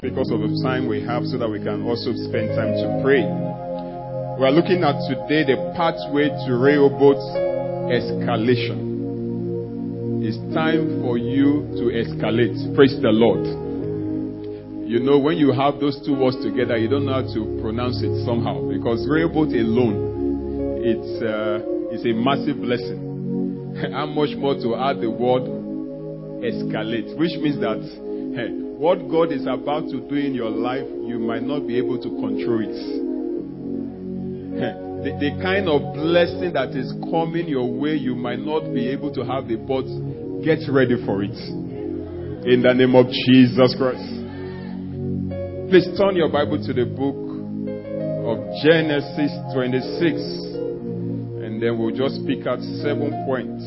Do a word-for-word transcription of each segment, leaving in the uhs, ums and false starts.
because of the time we have so that we can also spend time to pray. We are looking at today the pathway to Rehoboth's escalation. It's time for you to escalate. Praise the Lord. You know, when you have those two words together, you don't know how to pronounce it somehow, because Rehoboth alone, it's, uh, it's a massive blessing. How much more to add the word escalate, which means that hey, what God is about to do in your life, you might not be able to control it. Hey, the, the kind of blessing that is coming your way, you might not be able to have it, but get ready for it. In the name of Jesus Christ. Please turn your Bible to the book of Genesis twenty-six, and then we'll just pick out seven points.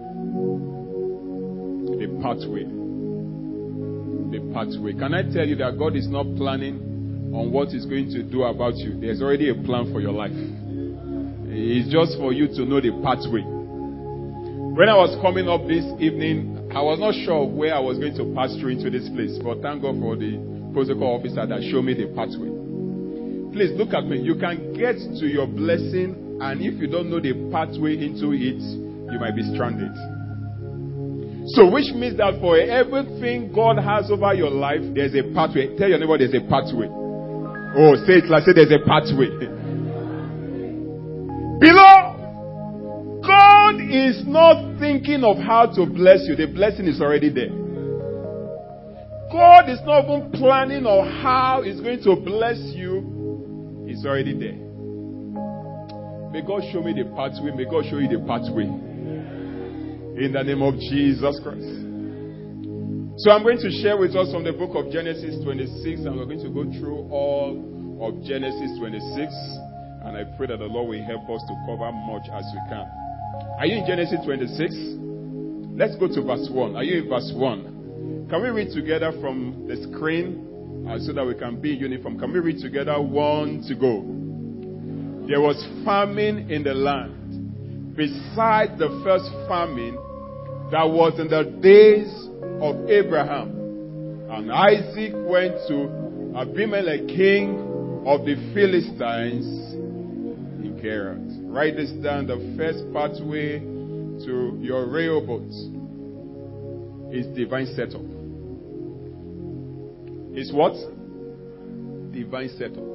The pathway. The pathway. Can I tell you that God is not planning on what He's going to do about you? There's already a plan for your life. It's just for you to know the pathway. When I was coming up this evening, I was not sure where I was going to pass through into this place, but thank God for the protocol officer that showed me the pathway. Please look at me. You can get to your blessing, and if you don't know the pathway into it, you might be stranded. So, which means that for everything God has over your life, there's a pathway. Tell your neighbor there's a pathway. Oh, say it like say there's a pathway. Beloved, God is not thinking of how to bless you. The blessing is already there. God is not even planning on how He's going to bless you. It's already there. May God show me the pathway. May God show you the pathway. In the name of Jesus Christ. So I'm going to share with us from the book of Genesis twenty-six, and we're going to go through all of Genesis twenty-six, and I pray that the Lord will help us to cover much as we can. Are you in Genesis twenty-six? Let's go to verse one. Are you in verse one? Can we read together from the screen uh, so that we can be uniform? Can we read together? One to go. There was famine in the land, besides the first famine that was in the days of Abraham. And Isaac went to Abimelech, king of the Philistines, in Gerar. Write this down. The first pathway to your Rehoboth is divine setup. Is what? Divine setup.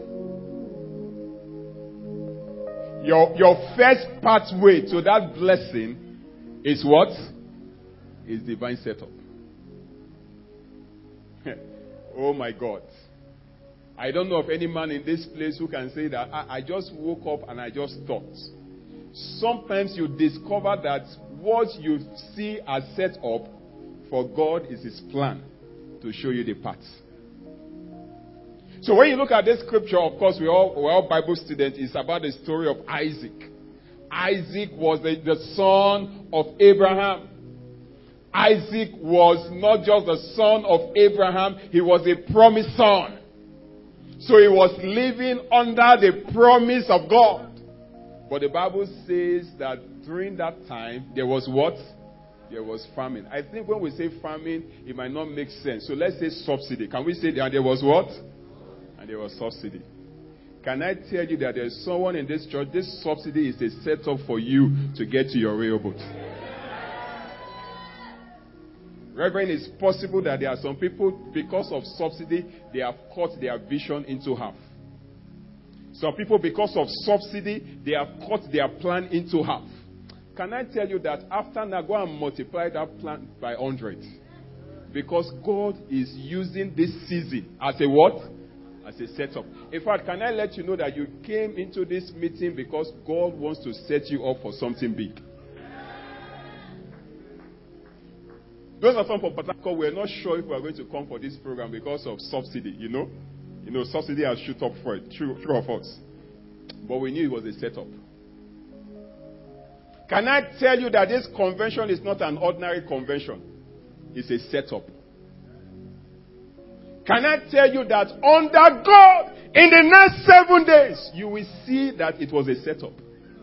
Your, your first pathway to that blessing is what? Is divine setup. Oh my God. I don't know of any man in this place who can say that I, I just woke up and I just thought. Sometimes you discover that what you see as set up for God is His plan to show you the path. So when you look at this scripture, of course, we all, we're all Bible students. It's about the story of Isaac. Isaac was the, the son of Abraham. Isaac was not just the son of Abraham, he was a promised son. So he was living under the promise of God. But the Bible says that during that time, there was what? There was famine. I think when we say famine, it might not make sense. So let's say subsidy. Can we say that there was what? And there was subsidy. Can I tell you that there's someone in this church, this subsidy is a setup for you to get to your Rehoboth. Reverend, it's possible that there are some people, because of subsidy, they have cut their vision into half. Some people, because of subsidy, they have cut their plan into half. Can I tell you that after now, go and multiply that plan by one hundred? Because God is using this season as a what? As a setup. In fact, can I let you know that you came into this meeting because God wants to set you up for something big? Those of us from Port Harcourt, we're not sure if we're going to come for this program because of subsidy, you know. You know, subsidy has shoot up for it, true, true of us. But we knew it was a setup. Can I tell you that this convention is not an ordinary convention? It's a setup. Can I tell you that under God, in the next seven days, you will see that it was a setup?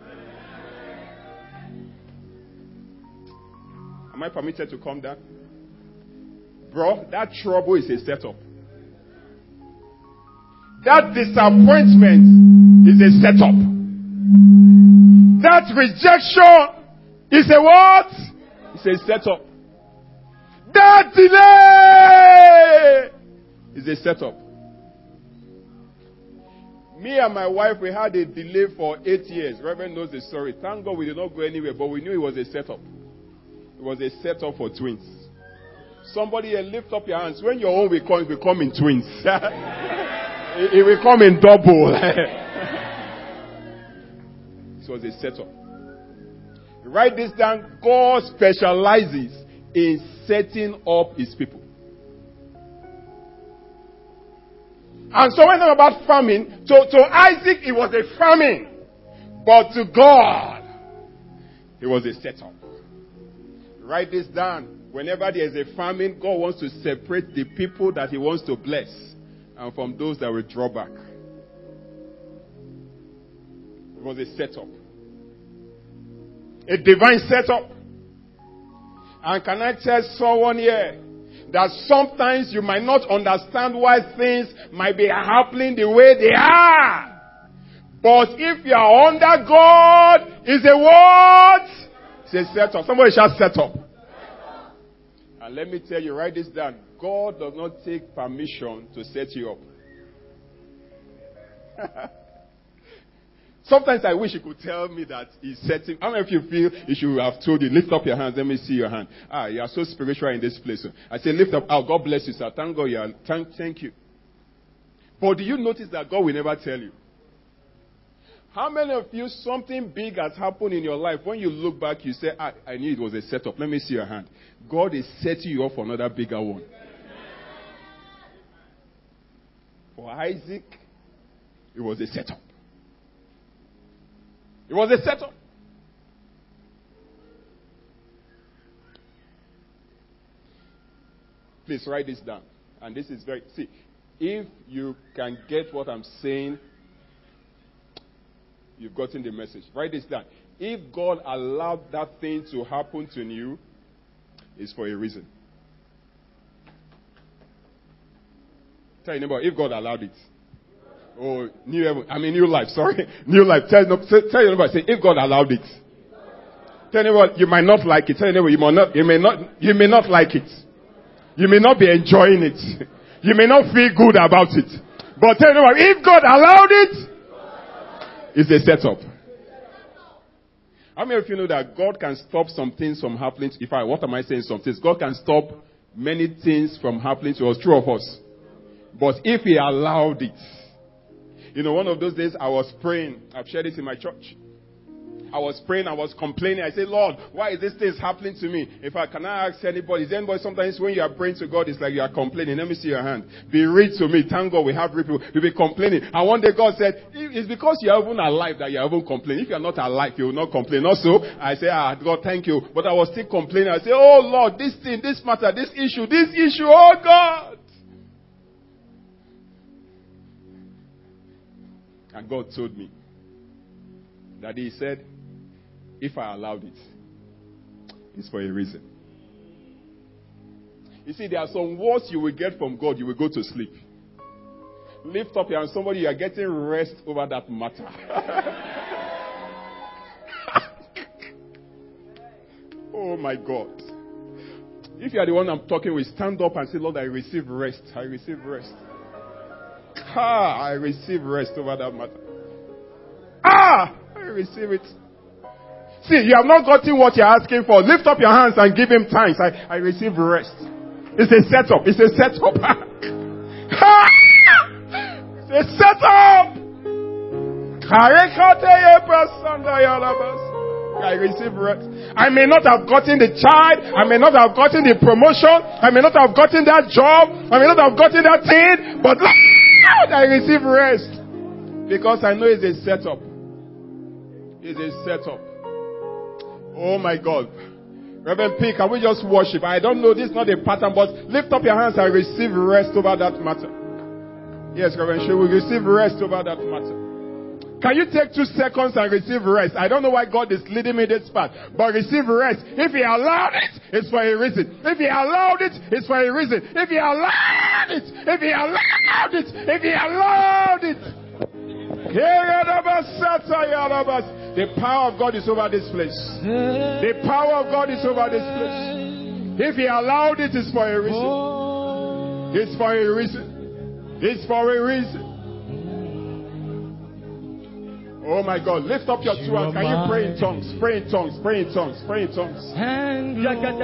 Am I permitted to come down? Bro, that trouble is a setup. That disappointment is a setup. That rejection is a what? It's a setup. That delay is a setup. Me and my wife, we had a delay for eight years. Reverend knows the story. Thank God we did not go anywhere, but we knew it was a setup. It was a setup for twins. Somebody here, lift up your hands. When your own will come, it will come in twins. it, it will come in double. It was a setup. Write this down. God specializes in setting up his people. And so when I'm about famine, to, to Isaac it was a famine. But to God, it was a setup. Write this down. Whenever there is a famine, God wants to separate the people that he wants to bless and from those that will draw back. It was a setup. A divine setup. And can I tell someone here that sometimes you might not understand why things might be happening the way they are. But if you are under God, it's a what? It's a setup. Somebody shall set up. And let me tell you, write this down. God does not take permission to set you up. Sometimes I wish you could tell me that he's setting. How many of you feel he should have told you, lift up your hands, let me see your hand. Ah, you are so spiritual in this place. I say, lift up. Oh, God bless you, sir. Thank God you are. Thank, thank you. But do you notice that God will never tell you? How many of you, something big has happened in your life? When you look back, you say, ah, I knew it was a setup. Let me see your hand. God is setting you up for another bigger one. For Isaac, it was a setup. It was a setup. Please write this down. And this is very, see, if you can get what I'm saying, you've gotten the message. Write this down. If God allowed that thing to happen to you, it's for a reason. Tell your neighbor, if God allowed it. Oh, new heaven. I mean, new life. Sorry, new life. Tell, no, tell your neighbor, say, if God allowed it. Tell your neighbor, you might not like it. Tell your neighbor, you might not. You may not. You may not like it. You may not be enjoying it. You may not feel good about it. But tell your neighbor, if God allowed it, it's a setup. How many of you know that God can stop some things from happening? If I, what am I saying? Some things. God can stop many things from happening to us, true of us. But if He allowed it. You know, one of those days I was praying. I've shared this in my church. I was praying, I was complaining. I said, Lord, why is this thing happening to me? If I can I ask anybody, is anybody sometimes when you are praying to God, it's like you are complaining. Let me see your hand. Be read to me. Thank God we have people. You'll be complaining. And one day God said, it's because you are even alive that you are even complaining. If you are not alive, you will not complain. Also, I say, ah, God, thank you. But I was still complaining. I say, oh Lord, this thing, this matter, this issue, this issue, oh God. And God told me that He said, if I allowed it, it's for a reason. You see, there are some words you will get from God, you will go to sleep. Lift up your hand, somebody, you are getting rest over that matter. Oh my God. If you are the one I'm talking with, stand up and say, Lord, I receive rest. I receive rest. Ah, I receive rest over that matter. Ah, I receive it. See, you have not gotten what you're asking for. Lift up your hands and give Him thanks. I, I receive rest. It's a setup. It's a setup. It's a setup. I receive rest. I may not have gotten the child. I may not have gotten the promotion. I may not have gotten that job. I may not have gotten that thing. But I receive rest. Because I know it's a setup. It's a setup. Oh my God. Reverend P, can we just worship? I don't know, this is not a pattern, but lift up your hands and receive rest over that matter. Yes, Reverend She, we receive rest over that matter. Can you take two seconds and receive rest? I don't know why God is leading me this path, but receive rest. If He allowed it, it's for a reason. If He allowed it, it's for a reason. If He allowed it, if He allowed it, if He allowed The power of God is over this place. The power of God is over this place. If He allowed it, it's for a reason. It's for a reason. It's for a reason. Oh my God, lift up your two hands. Can you pray in tongues? Pray in tongues. Pray in tongues. Pray in tongues. And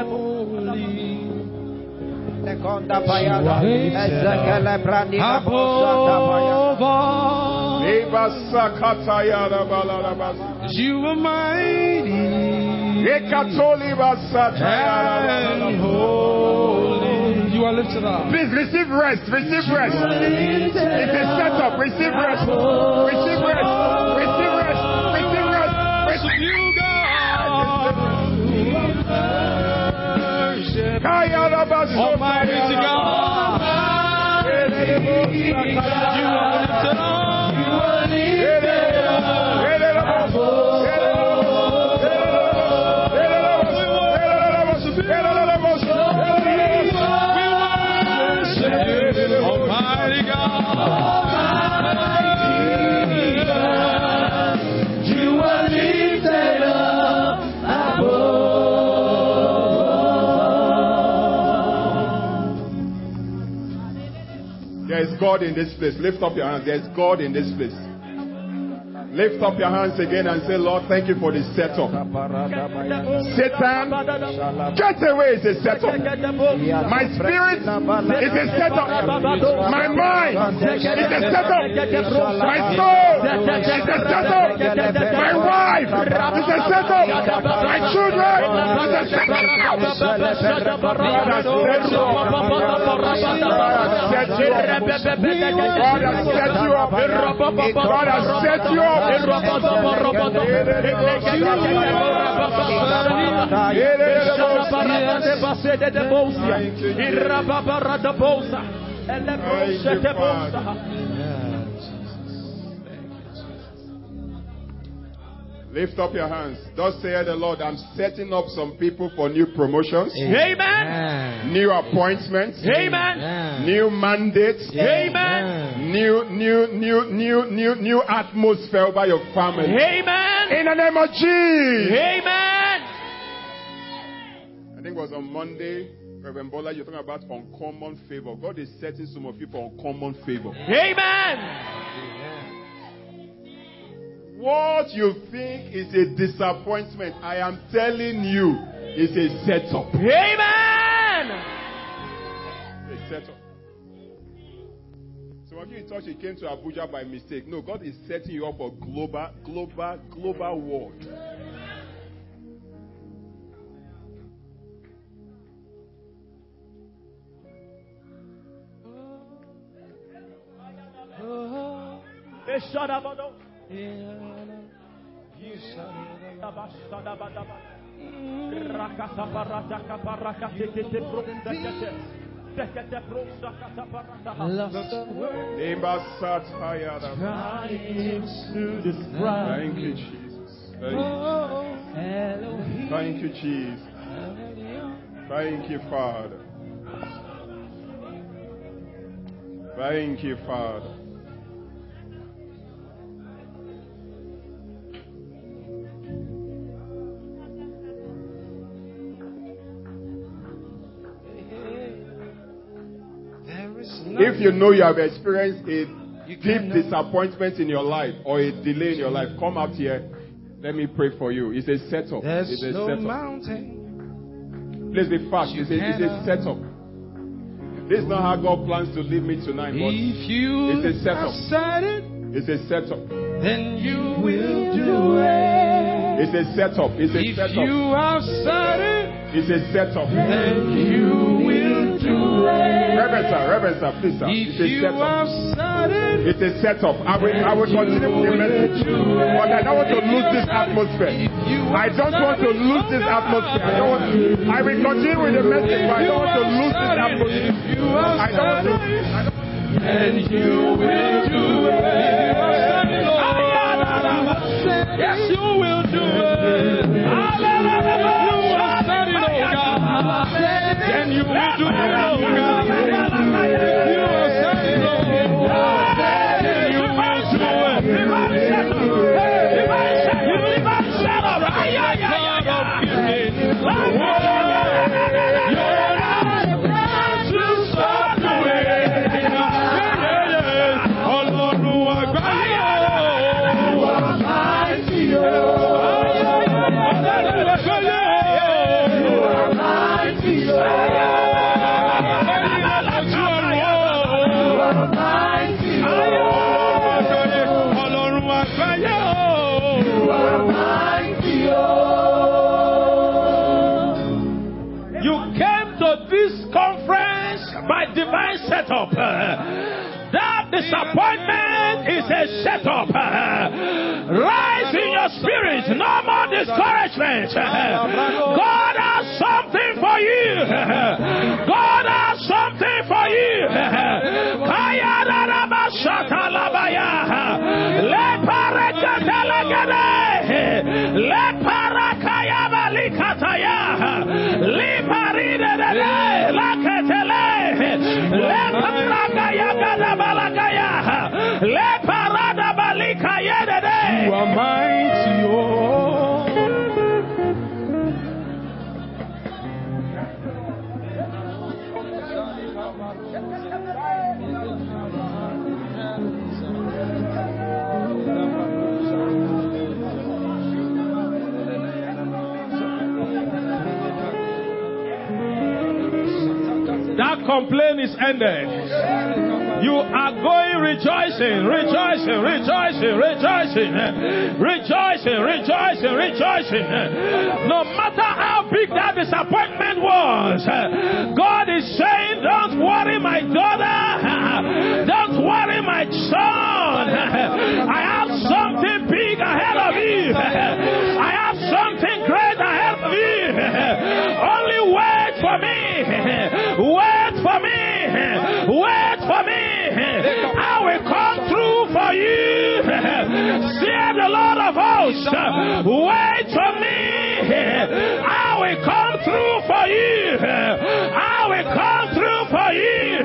you are mighty and holy. You are lifted up. Please receive rest. Receive rest. It's a setup. Receive rest. Receive rest. Receive rest. Receive rest. Receive you, God. Almighty God. You are lifted up. You are lifted Almighty God, you are lifted up above. There is God in this place. Lift up your hands. There is God in this place. Lift up your hands again and say, Lord, thank you for this setup. Satan, get away, it's a setup. My spirit is a setup. My mind is a setup. My soul is a setup. My wife is a setup. My children is a setup. God has set you up. God has set you up. God has set you up. Thank you, Lift up your hands. Thus saith the Lord, I'm setting up some people for new promotions. Amen. New appointments. Amen. New mandates. Amen. New, new, new, new, new, new atmosphere over your family. Amen. In the name of Jesus. Amen. I think it was on Monday, Reverend Bola, you're talking about uncommon favor. God is setting some of you for uncommon favor. Amen. What you think is a disappointment, I am telling you, is a setup. Amen. A setup. Some of you in church, you came to Abuja by mistake. No, God is setting you up for global, global, global world. Thank you, Jesus. Thank you, Jesus. Thank you, Father. Thank you, Father. If you know you have experienced a deep disappointment in your life or a delay in your life, come out here. Let me pray for you. It's a setup. There's it's a no setup. mountain. Please be fast. It's a, it's a setup. This is not how God plans to lead me tonight, but if you it's a setup. have said it, it's a setup. Then you will do it. It's a setup. It's a if setup. If you have said it, it's a setup. Then you will do it. Reverend sir, Reverend sir, please sir. If it's a you setup. have said it, it's a setup. I will, I will continue with the message, but I don't want to lose this atmosphere. I don't want to lose this atmosphere. I don't want to. I will continue with the message, but I don't want to lose this atmosphere. I don't want to. I don't and you will do it. Yes, you will do it. If you have said it, oh God, then you will do it, oh God. If you have said it, oh God, then you will do it. divine setup. That disappointment is a setup. Rise in your spirit. No more discouragement. God has something for you. God has something for you. Kaya daraba shata labaya. Le parakatelagade. Le parakaya balikataya. Le paride de la ketele. Le parakaya gada balagaya. Le parada balikaya de. You are mighty, oh. That complaint is ended. You are going rejoicing, rejoicing, rejoicing, rejoicing, rejoicing, rejoicing, rejoicing. No matter how big that disappointment was, God is saying, don't worry, my daughter. Don't worry, my son. I have something big ahead of you. I have something great ahead of you. Only wait for me. Wait for me. Wait for me. I will come through for you. Say the Lord of hosts. Wait for me. I will come through for you. I will come through for you.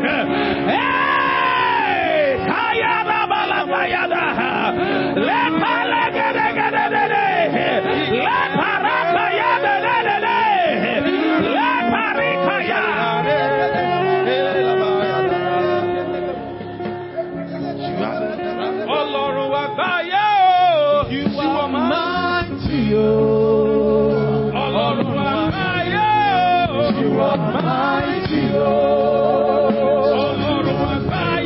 Hey! Kayada balagayada. Let palagada. Let parakayada. Let parikaya. You are mighty, oh. You are mighty, oh. You are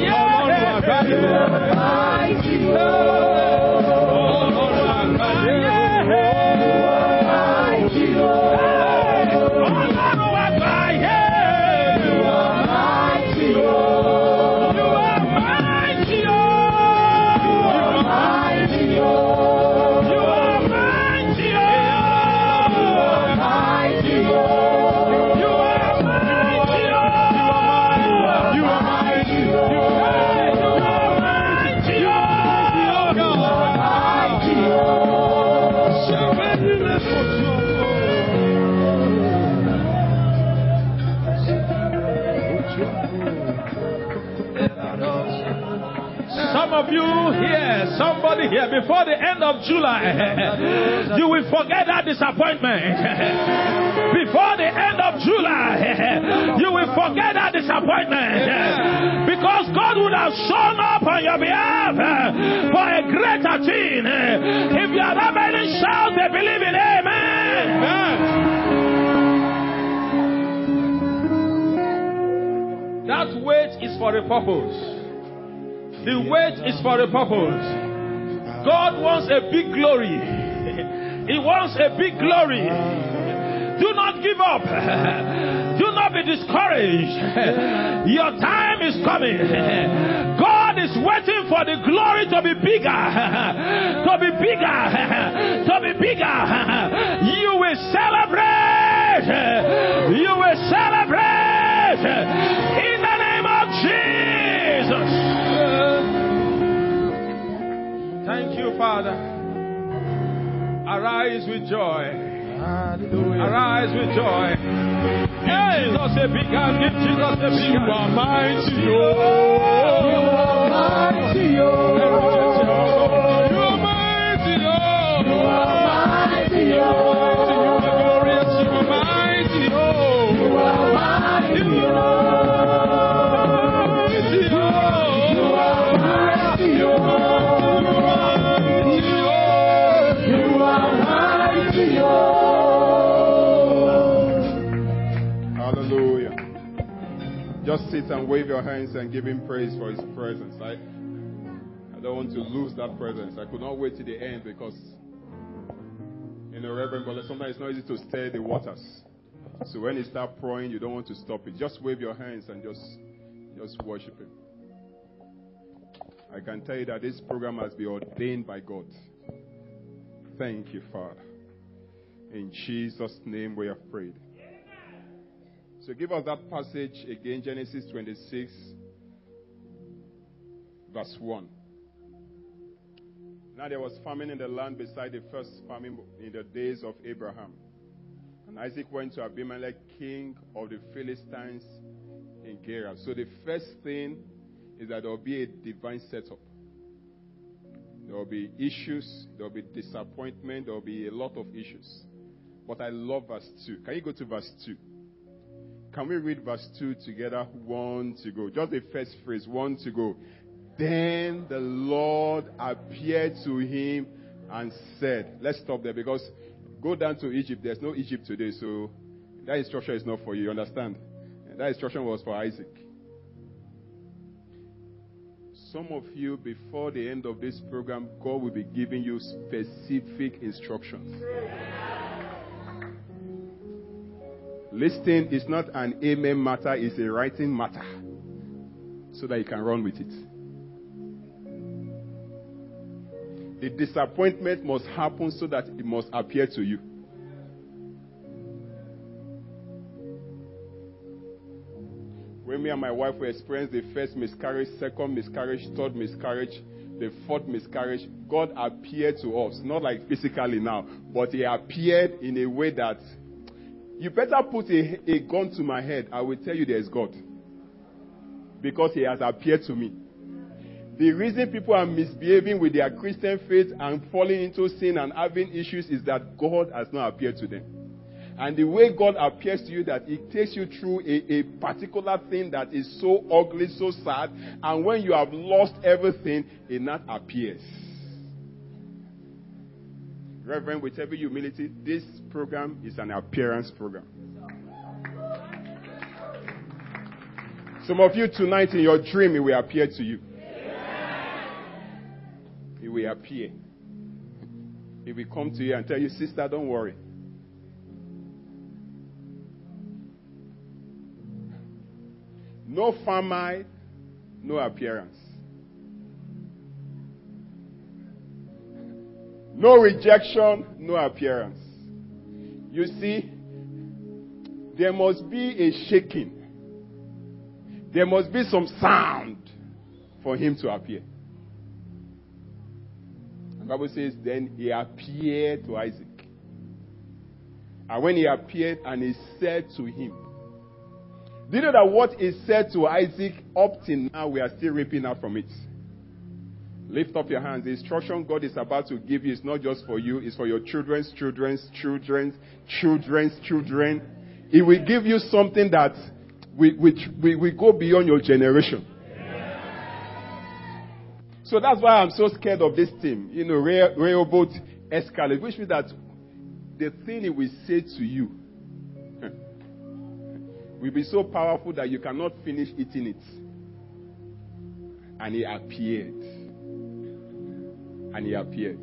mighty, oh. Of you here, somebody here, before the end of July, you will forget that disappointment. Before the end of July, you will forget that disappointment. Because God would have shown up on your behalf for a greater thing. If you are not ready, shout a believing amen. Amen. That wait is for a purpose. The wait is for a purpose. God wants a big glory. He wants a big glory. Do not give up. Do not be discouraged. Your time is coming. God is waiting for the glory to be bigger. To be bigger. To be bigger. You will celebrate. You will celebrate. In the name of Jesus. Thank you, Father. Arise with joy. Hallelujah. Arise with joy. Give Jesus a big hand. Give Jesus a big hand. You are mighty, oh. You are mighty, oh. You are mighty, oh. You are mighty, oh. You are glorious. You are mighty, oh. You are mighty, oh. You are mighty, oh. Hallelujah. Just sit and wave your hands and give him praise for his presence. I, I don't want to lose that presence. I could not wait to the end because, you know, Reverend, but sometimes it's not easy to stir the waters. So when you start pouring, you don't want to stop it. Just wave your hands and just Just worship Him. I can tell you that this program has been ordained by God. Thank you, Father. In Jesus' name we have prayed. So give us that passage again, Genesis twenty-six, verse one. Now there was famine in the land beside the first famine in the days of Abraham. And Isaac went to Abimelech, king of the Philistines in Gerar. So the first thing is that there will be a divine setup. There will be issues, there will be disappointment, there will be a lot of issues. But I love verse two. Can you go to verse two? Can we read verse two together? One to go. Just the first phrase, one to go. Then the Lord appeared to him and said, let's stop there because go down to Egypt. There's no Egypt today, so that instruction is not for you. You understand? That instruction was for Isaac. Some of you, before the end of this program, God will be giving you specific instructions. Listening is not an amen matter, it's a writing matter. So that you can run with it. The disappointment must happen so that it must appear to you. When me and my wife were experiencing the first miscarriage, second miscarriage, third miscarriage, the fourth miscarriage, God appeared to us. Not like physically now, but He appeared in a way that you better put a, a gun to my head. I will tell you there is God. Because He has appeared to me. The reason people are misbehaving with their Christian faith and falling into sin and having issues is that God has not appeared to them. And the way God appears to you, that it takes you through a, a particular thing that is so ugly, so sad, and when you have lost everything, it not appears. Reverend, with every humility, this program is an appearance program. Some of you tonight in your dream, it will appear to you. It will appear. It will come to you and tell you, sister, don't worry. No famine, no appearance. No rejection, no appearance. You see, there must be a shaking. There must be some sound for him to appear. The Bible says, then he appeared to Isaac. And when he appeared and he said to him, do you know that what he said to Isaac up till now, we are still reaping out from it? Lift up your hands. The instruction God is about to give you is not just for you, it's for your children's children's children's children's children. It will give you something that will, will, will, will go beyond your generation. So that's why I'm so scared of this thing. You know, Rehoboth escalate, which means that the thing he will say to you will be so powerful that you cannot finish eating it. And he appeared. And he appeared.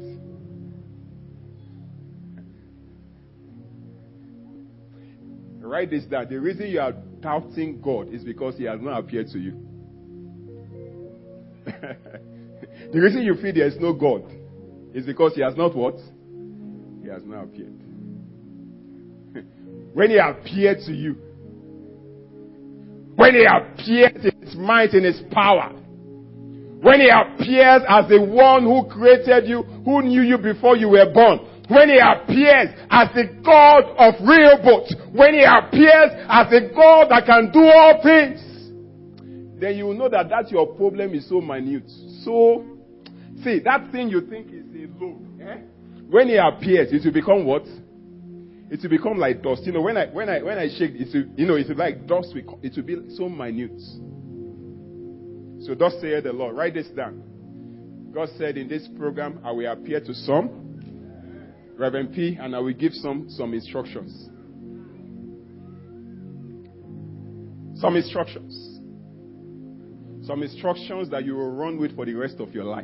Write this down. The reason you are doubting God is because he has not appeared to you. The reason you feel there is no God is because he has not what? He has not appeared. When he appeared to you, when he appears in his might, in his power, when he appears as the one who created you, who knew you before you were born, when he appears as the God of Rehoboth, when he appears as the God that can do all things, then you will know that that your problem is so minute. So, see, that thing you think is a load, eh? When he appears, it will become what? It will become like dust. You know, when I when I when I shake, it will, you know, it will like dust. It will be so minute. So thus saith the Lord. Write this down. God said in this program, I will appear to some, Reverend P, and I will give some some instructions. Some instructions. Some instructions that you will run with for the rest of your life.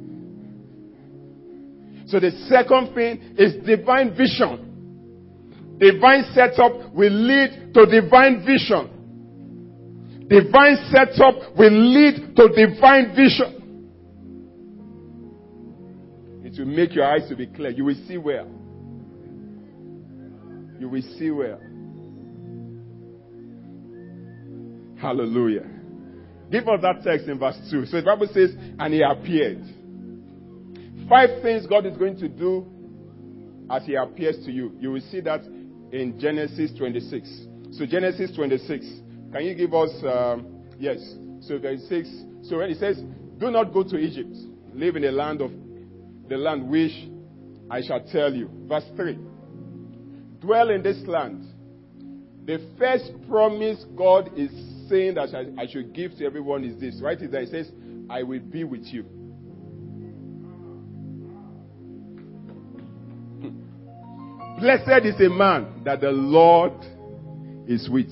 So the second thing is divine vision. Divine setup will lead to divine vision. Divine setup will lead to divine vision. It will make your eyes to be clear. You will see well. You will see well. Hallelujah. Give us that text in verse two. So the Bible says, and he appeared. Five things God is going to do as he appears to you. You will see that in Genesis twenty-six. So Genesis twenty-six. Can you give us, um, yes. So twenty-six. So when he says, do not go to Egypt. Live in the land of, the land which I shall tell you. Verse three. Dwell in this land. The first promise God is saying that I, I should give to everyone is this. Right? Is that he says, I will be with you. Blessed is a man that the Lord is with.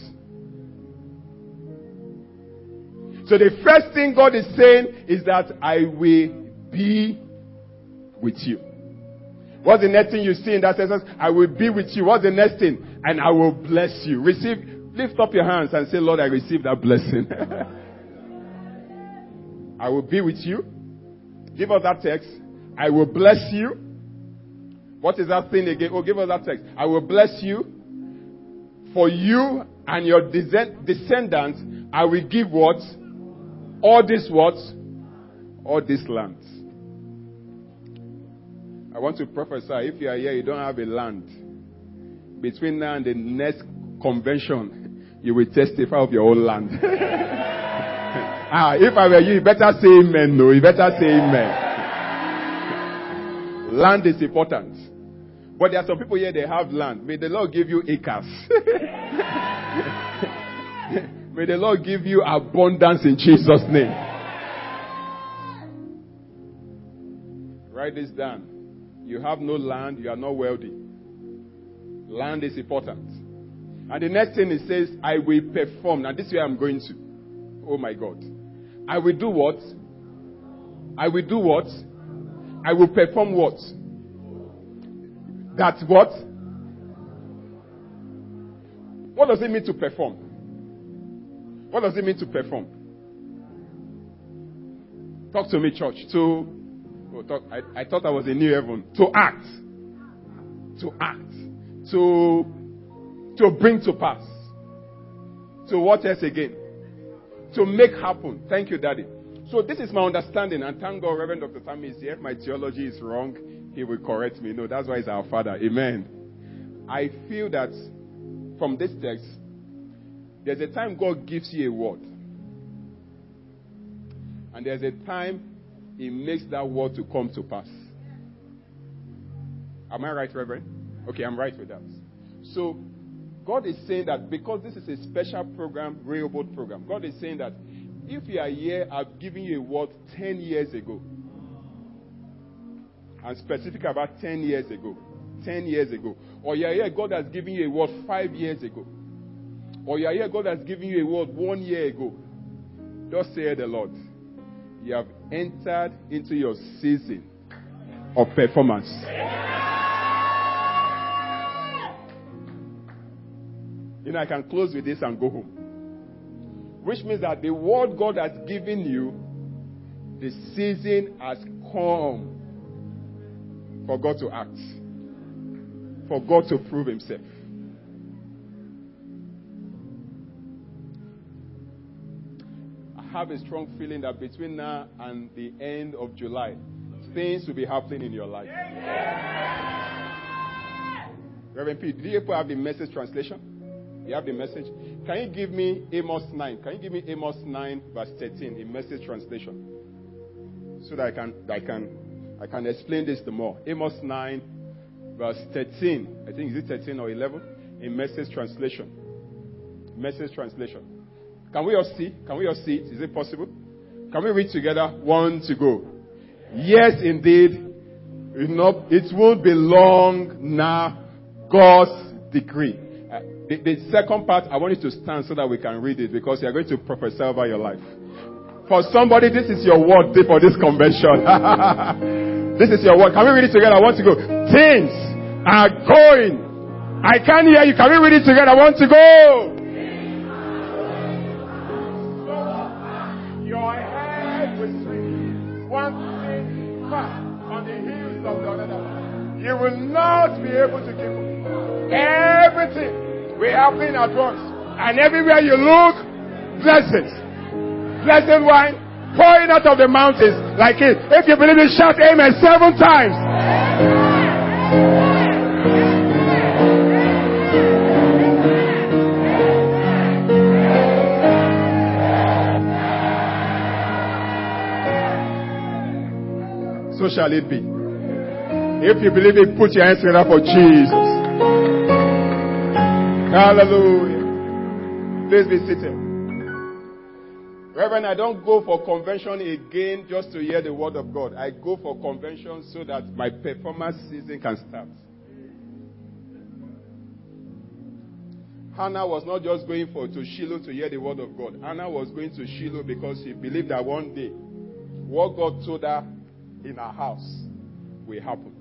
So the first thing God is saying is that I will be with you. What's the next thing you see in that sentence? I will be with you. What's the next thing? And I will bless you. Receive, lift up your hands and say, Lord, I receive that blessing. I will be with you. Give us that text. I will bless you. What is that thing again? Oh, give us that text. I will bless you. For you and your descendants, I will give what? All this what? All this land. I want to prophesy, if you are here, you don't have a land. Between now and the next convention, you will testify of your own land. ah, if I were you, you better say amen. No, you better say amen. Land is important. But there are some people here, they have land. May the Lord give you acres. May the Lord give you abundance in Jesus' name. Write this down. You have no land, you are not wealthy. Land is important. And the next thing it says, I will perform. Now this is where I'm going to. Oh my God. I will do what? I will do what? I will perform what? That's what? What does it mean to perform? What does it mean to perform? Talk to me, church. To, oh, talk, I, I thought I was in New Heaven. To act. To act. To, to bring to pass. To what else again? To make happen. Thank you, Daddy. So this is my understanding. And thank God Reverend Doctor Tammy is here. If my theology is wrong, he will correct me. No, that's why he's our Father. Amen. I feel that from this text, there's a time God gives you a word. And there's a time he makes that word to come to pass. Am I right, Reverend? Okay, I'm right with that. So, God is saying that because this is a special program, Rehoboth program, God is saying that if you are here, I've given you a word ten years ago. I'm specific about ten years ago. ten years ago. Or you are here, God has given you a word five years ago. Or you are here, God has given you a word one year ago. Thus saith the Lord, you have entered into your season of performance. You know, I can close with this and go home. Which means that the word God has given you, the season has come for God to act. For God to prove himself. I have a strong feeling that between now and the end of July, things will be happening in your life. Reverend P, do you have the message translation? You have the message? Can you give me Amos nine? Can you give me Amos nine verse thirteen in message translation? So that I can I can I can explain this the more. Amos nine verse thirteen. I think is it thirteen or eleven? In message translation. Message translation. Can we all see? Can we all see it? Is it possible? Can we read together? One to go. Yes, indeed. It won't be long now. God's decree. Uh, the, the second part, I want you to stand so that we can read it because you are going to prophesy over your life. For somebody, this is your word for this convention. This is your word. Can we read it together? I want to go. Things are going. I can't hear you. Can we read it together? I want to go. fast on the heels of the other. You will not be able to keep up. Everything will happen at once. And everywhere you look, blessings. Blessed wine pouring out of the mountains like it. If you believe it, shout amen seven times. So shall it be. If you believe it, put your hands together for Jesus. Hallelujah. Please be seated. Reverend, I don't go for convention again just to hear the word of God. I go for convention so that my performance season can start. Hannah was not just going for to Shiloh to hear the word of God. Hannah was going to Shiloh because she believed that one day what God told her in her house will happen.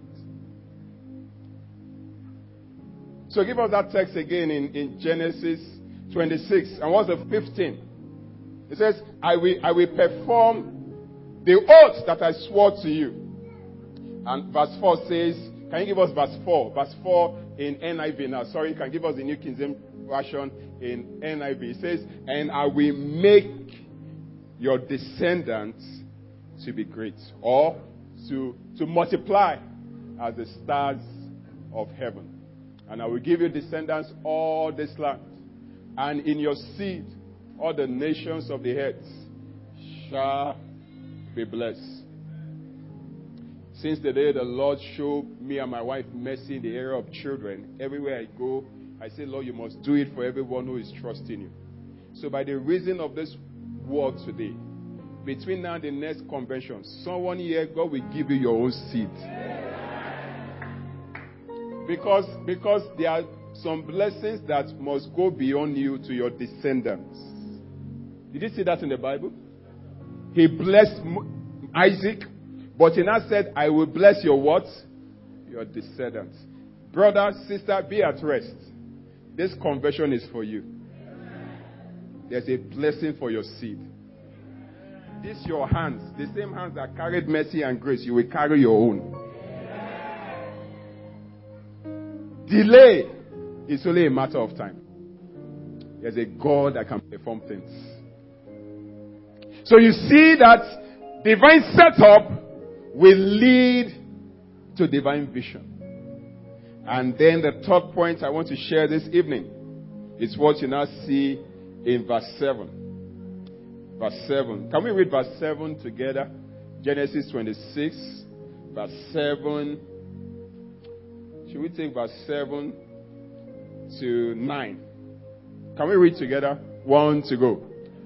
So give us that text again in, in Genesis twenty-six. And what's the fifteenth? It says, I will, I will perform the oath that I swore to you. And verse four says, can you give us verse four? Verse four in N I V now. Sorry, you can give us the New King James Version in N I V. It says, and I will make your descendants to be great. Or to, to multiply as the stars of heaven. And I will give you descendants all this land. And in your seed, all the nations of the earth shall be blessed. Since the day the Lord showed me and my wife mercy in the area of children, everywhere I go, I say, Lord, you must do it for everyone who is trusting you. So by the reason of this word today, between now and the next convention, someone here, God will give you your own seed. Because, because there are some blessings that must go beyond you to your descendants. Did you see that in the Bible? He blessed Isaac, but he now said, I will bless your what? Your descendants. Brother, sister, be at rest. This conversion is for you. There's a blessing for your seed. This your hands, the same hands that carried mercy and grace, you will carry your own. Delay is only a matter of time. There's a God that can perform things. So you see that divine setup will lead to divine vision. And then the third point I want to share this evening is what you now see in verse seven. Verse seven. Can we read verse seven together? Genesis twenty-six, verse seven. Should we take verse seven to nine? Can we read together? One to go.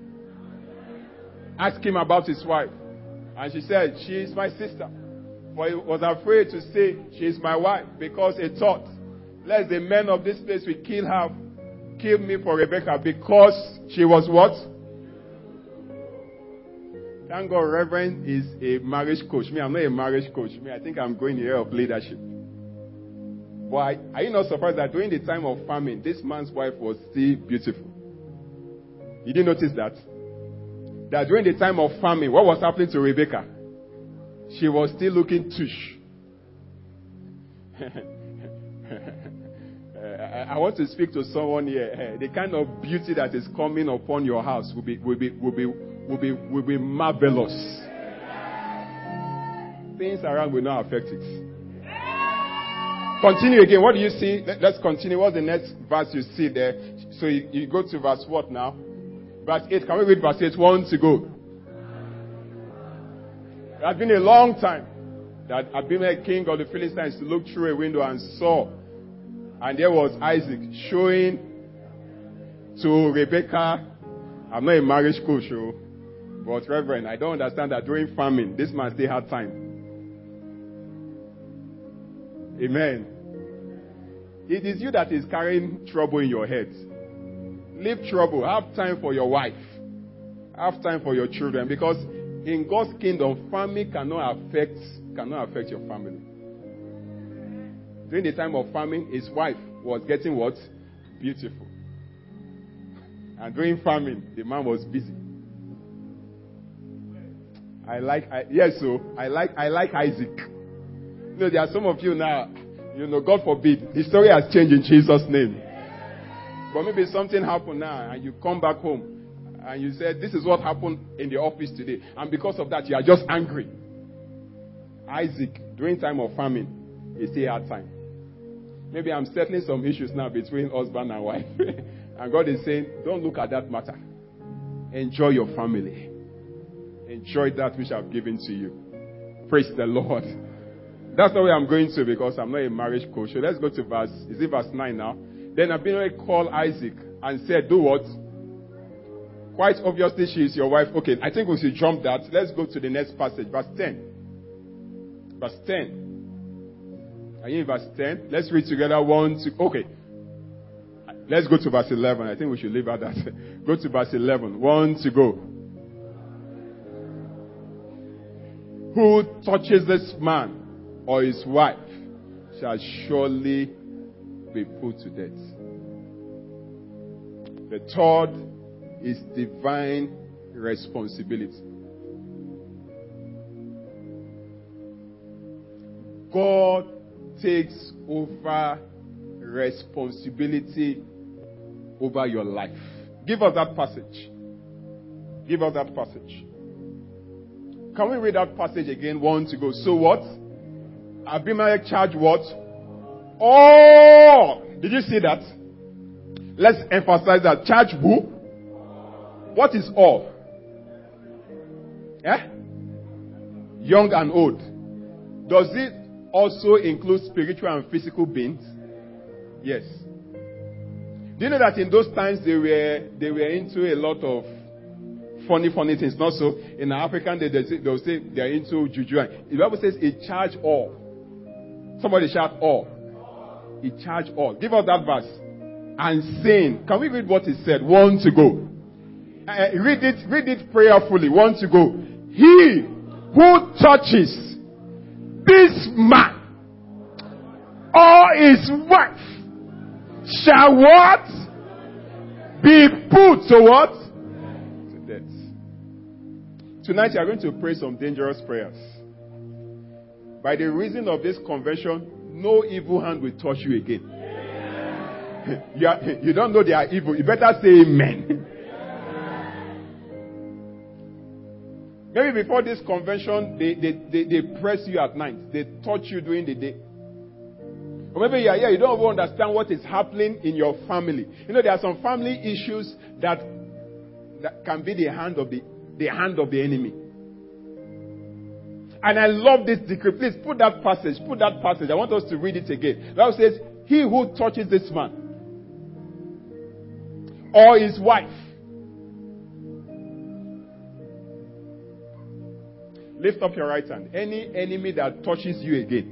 Ask him about his wife. And she said, she is my sister. For he was afraid to say, she is my wife, because he thought, lest the men of this place will kill her, kill me for Rebekah, because she was what? Thank God, Reverend is a marriage coach. Me, I'm not a marriage coach. Me, I think I'm going the area of leadership. But are you not surprised that during the time of famine, this man's wife was still beautiful? Did you notice that? That during the time of famine, what was happening to Rebekah? She was still looking tush. uh, I want to speak to someone here. Uh, the kind of beauty that is coming upon your house will be will be will be will be will be marvelous. Things around will not affect it. Continue again. What do you see? Let, let's continue. What's the next verse you see there? So you, you go to verse what now? Verse eight. Can we read verse eight? One to go. It has been a long time that Abimelech, king of the Philistines, looked through a window and saw, and there was Isaac showing to Rebekah. I'm not a marriage coach, but Reverend, I don't understand that during famine, this man still had time. Amen. It is you that is carrying trouble in your head. Leave trouble. Have time for your wife. Have time for your children, because in God's kingdom, famine cannot affect cannot affect your family. During the time of famine, his wife was getting what? Beautiful. And during famine, the man was busy. I like, I, yes, so I like, I like Isaac. You know, there are some of you now, you know, God forbid, the story has changed in Jesus' name. But maybe something happened now and you come back home and you said, this is what happened in the office today. And because of that, you are just angry. Isaac, during time of famine, he still had time. Maybe I'm settling some issues now between husband and wife. And God is saying, don't look at that matter. Enjoy your family. Enjoy that which I've given to you. Praise the Lord. That's not where I'm going to because I'm not a marriage coach. So let's go to verse, is it verse nine now? Then Abimelech called Isaac and said, do what? Quite obviously she is your wife. Okay, I think we should jump that. Let's go to the next passage. Verse ten. Verse ten. Are you in verse ten? Let's read together. One, two. Okay. Let's go to verse eleven. I think we should leave at that. Go to verse eleven. One to go. Who touches this man or his wife shall surely be put to death. The third is divine responsibility. God takes over responsibility over your life. Give us that passage. Give us that passage. Can we read that passage again? One to go. So what? Abimelech charged what? All. Did you see that? Let's emphasize that. Charge who? What is all? Eh? Young and old. Does it also include spiritual and physical beings? Yes. Do you know that in those times they were they were into a lot of funny, funny things? Not so. In African, they, they, they will say they are into juju. The Bible says it charge all. Somebody shout all. It charge all. Give us that verse. And saying, can we read what it said? One to go. Uh, read it, read it prayerfully. One to go. He who touches this man or his wife shall what? Be put to what? To death. Tonight you are going to pray some dangerous prayers. By the reason of this convention, no evil hand will touch you again. you, are, you don't know they are evil. You better say amen. Maybe before this convention, they, they, they, they press you at night. They touch you during the day. Or maybe you are here, you don't even understand what is happening in your family. You know, there are some family issues that, that can be the hand of the, the hand of the enemy. And I love this decree. Please put that passage. Put that passage. I want us to read it again. The Bible says, he who touches this man or his wife. Lift up your right hand. Any enemy that touches you again.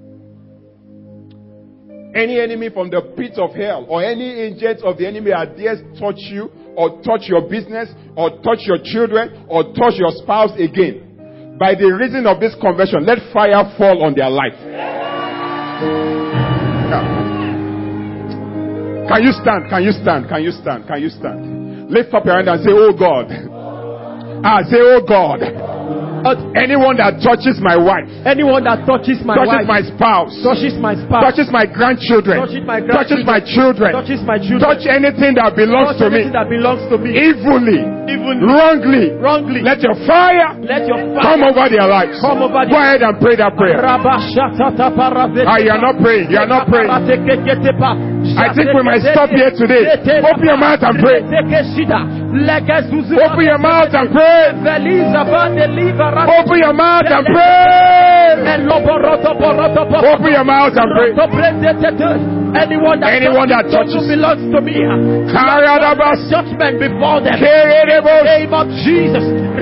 Any enemy from the pit of hell or any agent of the enemy that dares touch you or touch your business or touch your children or touch your spouse again. By the reason of this conversion, let fire fall on their life. Yeah. Can you stand? Can you stand? Can you stand? Can you stand? Lift up your hand and say, oh God. Ah, say, oh God. Anyone that touches my wife, anyone that touches my touches wife, my spouse, touches my spouse, touches my grandchildren, touches my, touches my children, touches my children, touch anything that belongs touch to me, that belongs to me, evilly, evilly, wrongly, wrongly. Let your fire, let your fire come over their lives. Come over Go ahead and pray that prayer. Ah, you are not praying. You are not praying. I think we might stop here today. Open your mouth and pray. Open your mouth and pray. Open your mouth and pray. Open your mouth and pray. Anyone that, Anyone that touches belongs to me. Judgment before them. In the name of Jesus.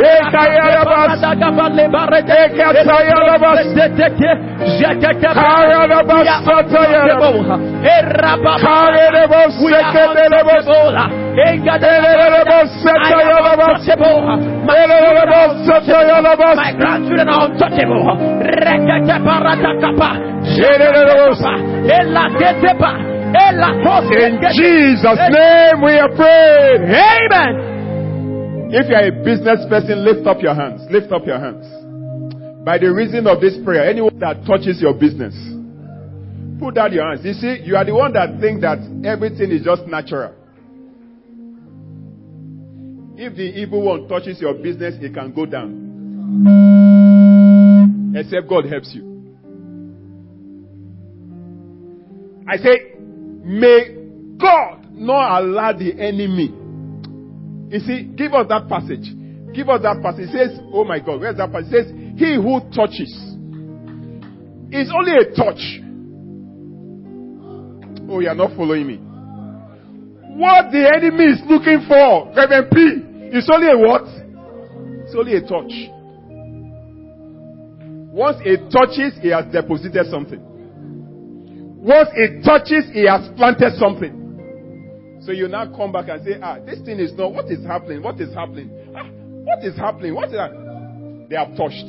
My grandchildren are untouchable. In Jesus' name we are praying. Amen. If you are a business person, lift up your hands. Lift up your hands. By the reason of this prayer, anyone that touches your business, put down your hands. You see, you are the one that think that everything is just natural. If the evil one touches your business, it can go down. Except God helps you. I say, may God not allow the enemy. You see, give us that passage. Give us that passage. It says, oh my God, where's that passage? It says, he who touches. It's only a touch. Oh, you are not following me. What the enemy is looking for, Reverend P, it's only a what? It's only a touch. Once it touches, he has deposited something. Once it touches, he has planted something. So you now come back and say, ah, this thing is not, what is happening? What is happening? Ah, what is happening? What is that? They have touched.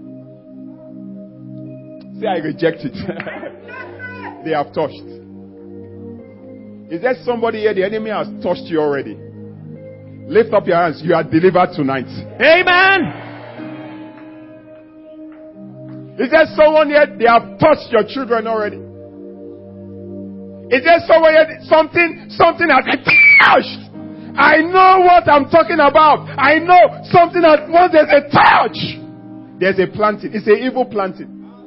Say, I reject it. They have touched. Is there somebody here, the enemy has touched you already? Lift up your hands. You are delivered tonight. Amen. Is there someone here, they have touched your children already? Is there someone here, something, something has been touched? I know what I'm talking about. I know something that once there's a touch, there's a planting. It's an evil planting.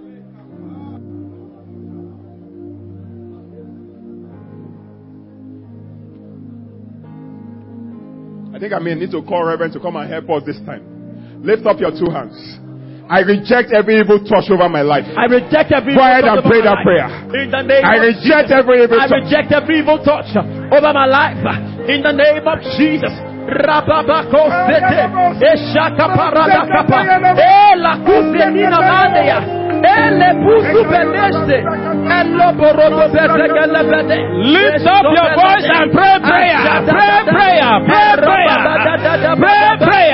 I think I may need to call Reverend to come and help us this time. Lift up your two hands. I reject every evil touch over my life. I reject every Go evil ahead touch and over pray my that life. prayer. In the name I of reject Jesus. every evil I touch. reject every evil touch over my life. In the name of Jesus. Rababako sete. Eshaka parada kapa. Ela kuzenina mandeya. Ele buzu beneste. Elo borodo betegele bede. Lift up your voice and pray prayer. Pray prayer. Pray prayer. Pray prayer.